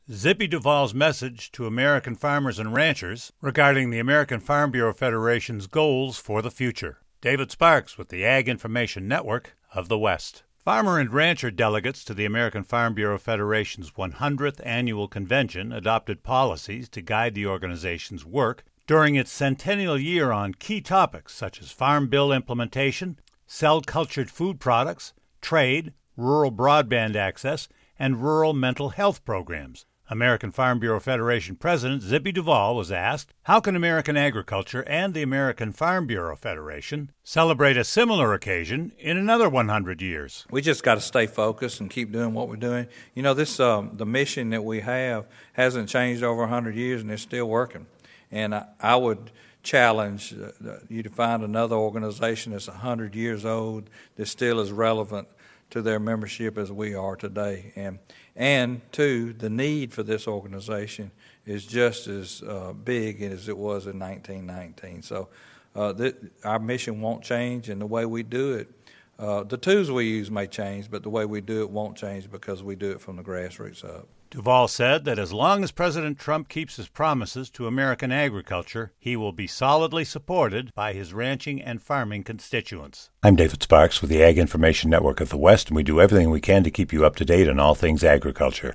Zippy Duvall's message to American farmers and ranchers regarding the American Farm Bureau Federation's goals for the future. David Sparks with the Ag Information Network of the West. Farmer and rancher delegates to the American Farm Bureau Federation's 100th annual convention adopted policies to guide the organization's work during its centennial year on key topics such as Farm Bill implementation, cell-cultured food products, trade, rural broadband access, and rural mental health programs. American Farm Bureau Federation President Zippy Duvall was asked, how can American agriculture and the American Farm Bureau Federation celebrate a similar occasion in another 100 years? We just got to stay focused and keep doing what we're doing. You know, the mission that we have hasn't changed over 100 years, and it's still working. And I would challenge you to find another organization that's 100 years old that still is relevant to their membership as we are today. And two, the need for this organization is just as big as it was in 1919. So our mission won't change, and the way we do it, the tools we use may change, but the way we do it won't change because we do it from the grassroots up. Duvall said that as long as President Trump keeps his promises to American agriculture, he will be solidly supported by his ranching and farming constituents. I'm David Sparks with the Ag Information Network of the West, and we do everything we can to keep you up to date on all things agriculture.